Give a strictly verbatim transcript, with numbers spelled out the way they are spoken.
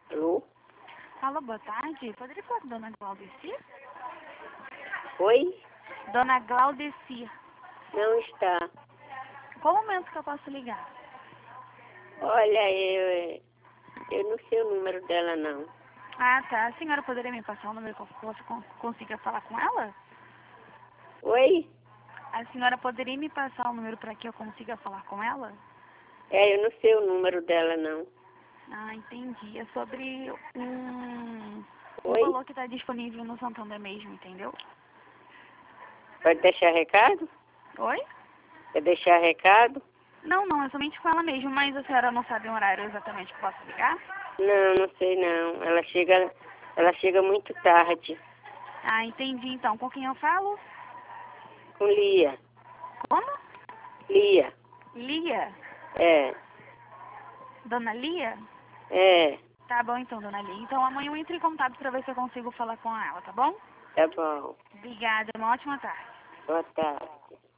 Alô? Alô, boa tarde. Poderia falar com Dona Glaudeci? Oi? Dona Glaudeci. Não está. Qual momento que eu posso ligar? Olha, eu, eu não sei o número dela, não. Ah, tá. A senhora poderia me passar o número que eu possa con- consiga falar com ela? Oi? A senhora poderia me passar o número para que eu consiga falar com ela? É, eu não sei o número dela, não. Ah, entendi. É sobre um, um Oi? valor que está disponível no Santander mesmo, entendeu? Pode deixar recado? Oi? Quer deixar recado? Não, não, é somente com ela mesmo, mas a senhora não sabe o horário exatamente que eu posso ligar? Não, não sei não. Ela chega, ela chega muito tarde. Ah, entendi. Então, com quem eu falo? Com Lia. Como? Lia. Lia? É. Dona Lia? É. Tá bom então, Dona Lia. Então amanhã eu entro em contato para ver se eu consigo falar com ela, tá bom? Tá bom. Obrigada, uma ótima tarde. Boa tarde.